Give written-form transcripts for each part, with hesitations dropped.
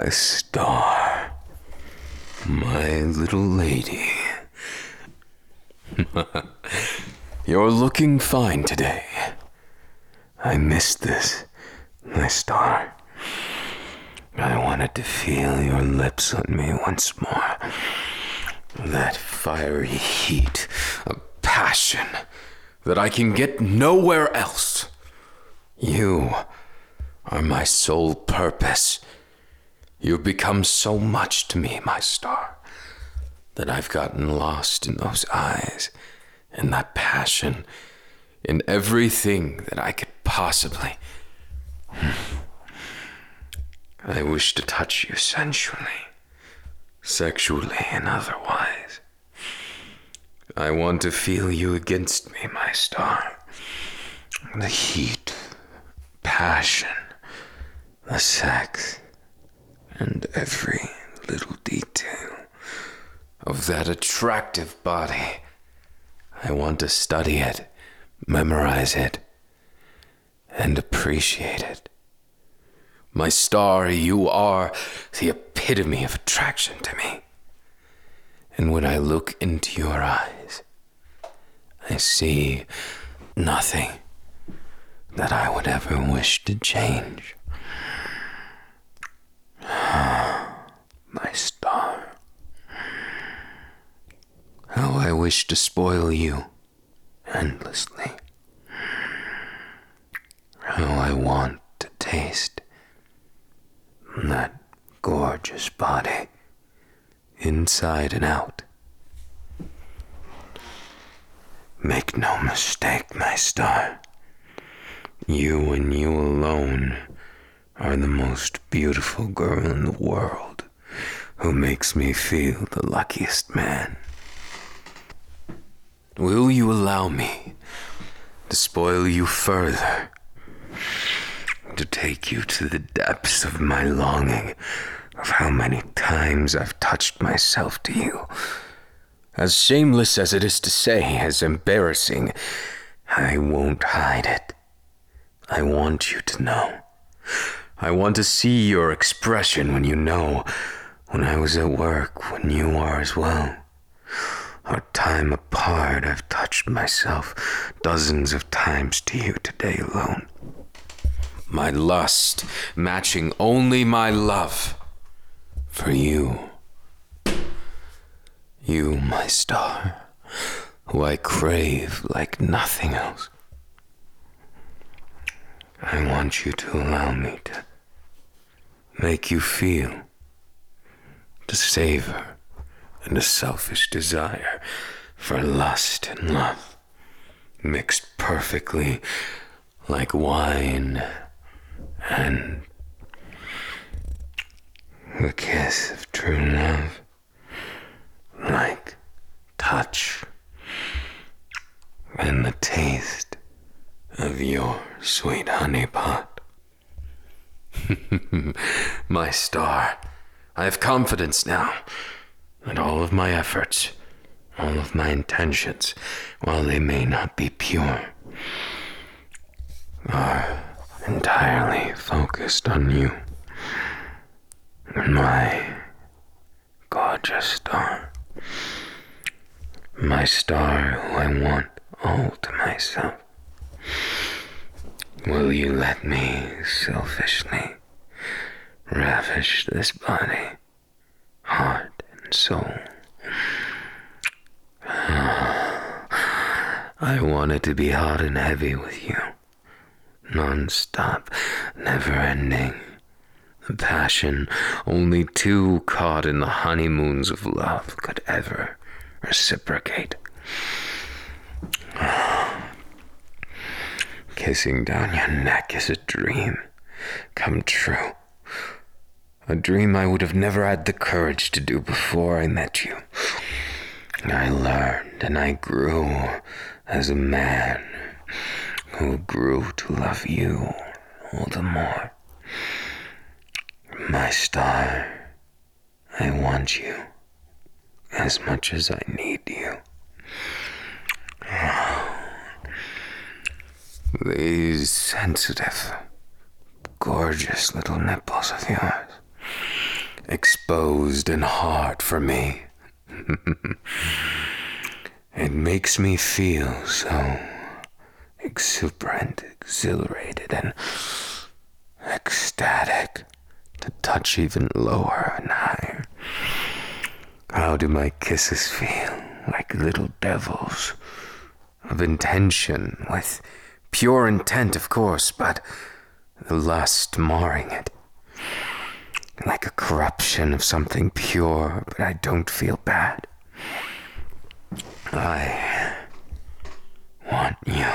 My star. My little lady. You're looking fine today. I missed this, my star. I wanted to feel your lips on me once more. That fiery heat of passion that I can get nowhere else. You are my sole purpose. You've become so much to me, my star, that I've gotten lost in those eyes and that passion in everything that I could possibly. I wish to touch you sensually, sexually and otherwise. I want to feel you against me, my star. The heat, passion, the sex, and every little detail of that attractive body. I want to study it, memorize it, and appreciate it. My star, you are the epitome of attraction to me. And when I look into your eyes, I see nothing that I would ever wish to change. My star. How I wish to spoil you endlessly. How I want to taste that gorgeous body, inside and out. Make no mistake, my star. You and you alone are the most beautiful girl in the world, who makes me feel the luckiest man. Will you allow me to spoil you further? To take you to the depths of my longing, of how many times I've touched myself to you. As shameless as it is to say, as embarrassing, I won't hide it. I want you to know. I want to see your expression when you know, when I was at work, when you are as well. Our time apart, I've touched myself dozens of times to you today alone. My lust matching only my love for you. You, my star, who I crave like nothing else. I want you to allow me to make you feel, to savor, and a selfish desire for lust and love, mixed perfectly like wine and the kiss of true love, like touch and the taste of your sweet honey pot. My star, I have confidence now that all of my efforts, all of my intentions, while they may not be pure, are entirely focused on you, my gorgeous star. My star who I want all to myself. Will you let me selfishly ravish this body, heart, and soul? I want it to be hot and heavy with you, non-stop, never-ending. The passion only two caught in the honeymoons of love could ever reciprocate. Kissing down your neck is a dream come true. A dream I would have never had the courage to do before I met you. I learned and I grew as a man who grew to love you all the more. My star, I want you as much as I need you. These sensitive, gorgeous little nipples of yours exposed and hard for me. It makes me feel so exuberant, exhilarated, and ecstatic to touch even lower and higher. How do my kisses feel? Like little devils of intention, with pure intent, of course, but the lust marring it. Like a corruption of something pure, but I don't feel bad. I want you.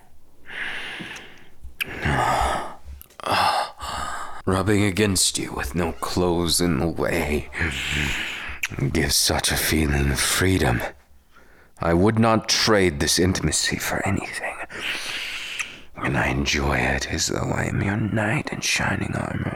Rubbing against you with no clothes in the way gives such a feeling of freedom. I would not trade this intimacy for anything, and I enjoy it as though I am your knight in shining armor.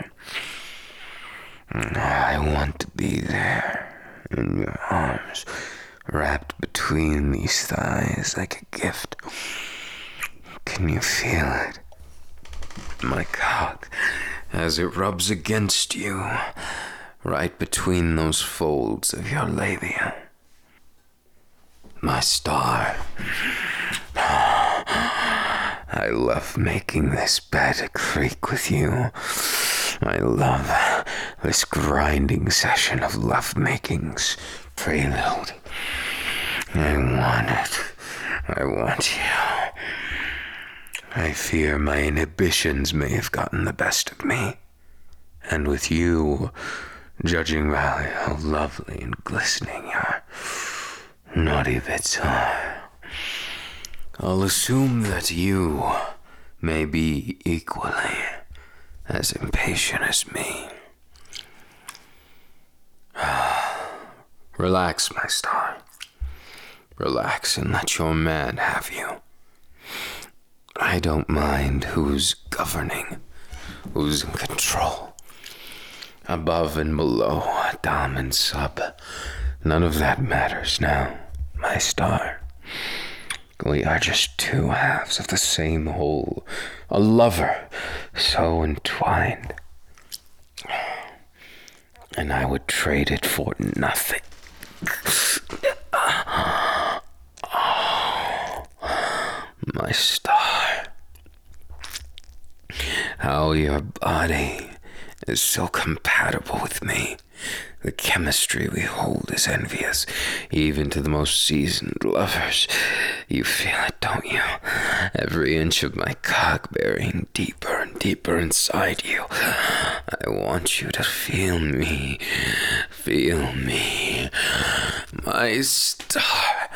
I want to be there in your arms, wrapped between these thighs like a gift. Can you feel it? My cock, as it rubs against you, right between those folds of your labia. My star, I love making this bed creak with you. I love this grinding session of love-making's prelude. I want it. I want you. I fear my inhibitions may have gotten the best of me. And with you, judging by how lovely and glistening your naughty bits are, I'll assume that you may be equally as impatient as me. Relax, my star. Relax and let your man have you. I don't mind who's governing, who's in control. Above and below, dom and sub, none of that matters now, my star. We are just two halves of the same whole, a lover so entwined. And I would trade it for nothing. Oh, my star. How your body is so compatible with me. The chemistry we hold is envious, even to the most seasoned lovers. You feel it, don't you? Every inch of my cock burying deeper and deeper inside you. I want you to feel me. Feel me. My star.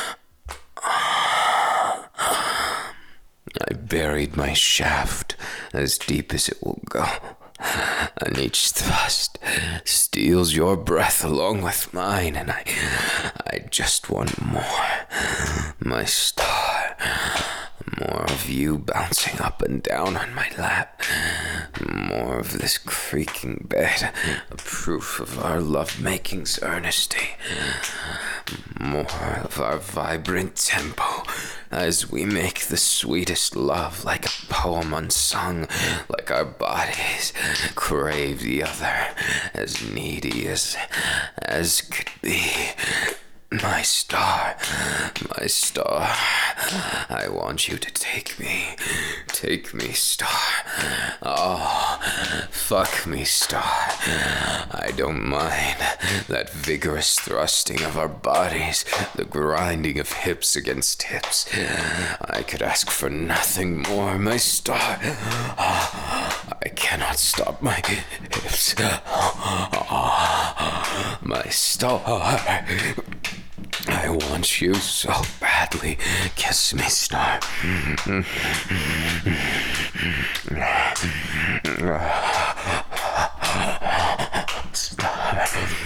I buried my shaft as deep as it will go, and each thrust steals your breath along with mine, and I just want more, my star. More of you bouncing up and down on my lap. More of this creaking bed, a proof of our love-making's earnesty. More of our vibrant tempo as we make the sweetest love like a poem unsung, like our bodies crave the other, as needy as could be. My star, I want you to take me, star. Oh, fuck me, star. I don't mind that vigorous thrusting of our bodies, the grinding of hips against hips. I could ask for nothing more, my star. I cannot stop my hips. My star. I want you so badly. Kiss me, star. Star.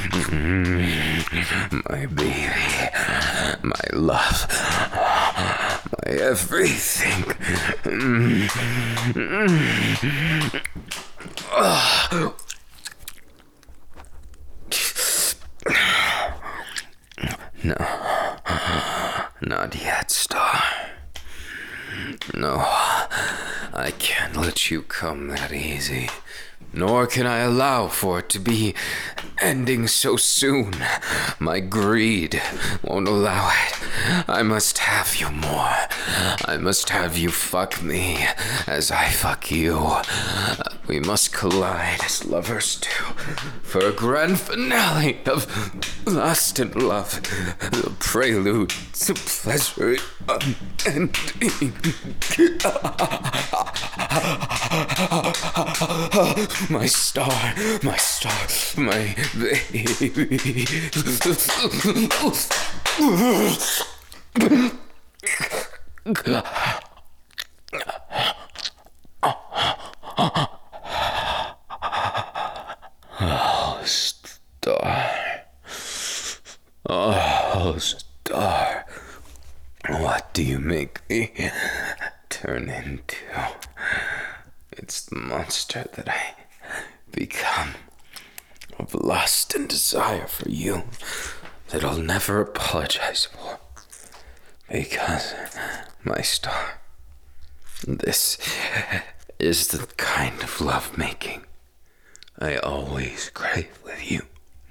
My baby. My love. My everything. No, not yet, star. No, I can't let you come that easy. Nor can I allow for it to be ending so soon. My greed won't allow it. I must have you more. I must have you fuck me as I fuck you. We must collide as lovers do for a grand finale of lust and love, the prelude to pleasure unending. My star, my baby. Oh, star. Oh, star. What do you make me turn into? It's the monster that I become of lust and desire for you that I'll never apologize for. Because, my star, this is the kind of lovemaking I always crave with you.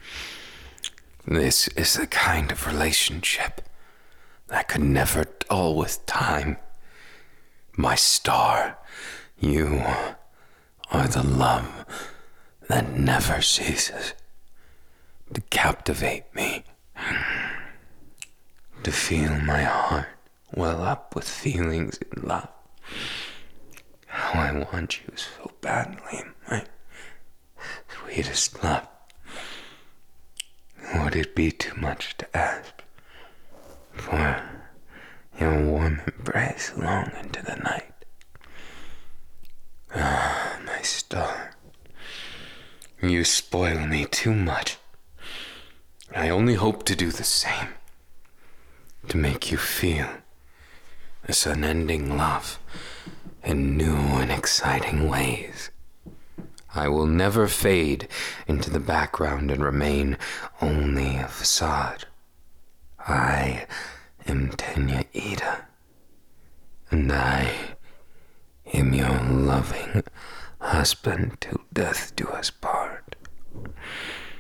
This is the kind of relationship that could never dull with time. My star, you are the love that never ceases to captivate me, to feel my heart well up with feelings in love. How I want you so badly, my sweetest love. Would it be too much to ask for your warm embrace long into the night? Ah, my star, you spoil me too much. I only hope to do the same, to make you feel this unending love in new and exciting ways. I will never fade into the background and remain only a facade. I am Tenya Ida, and I am your loving husband till death do us part.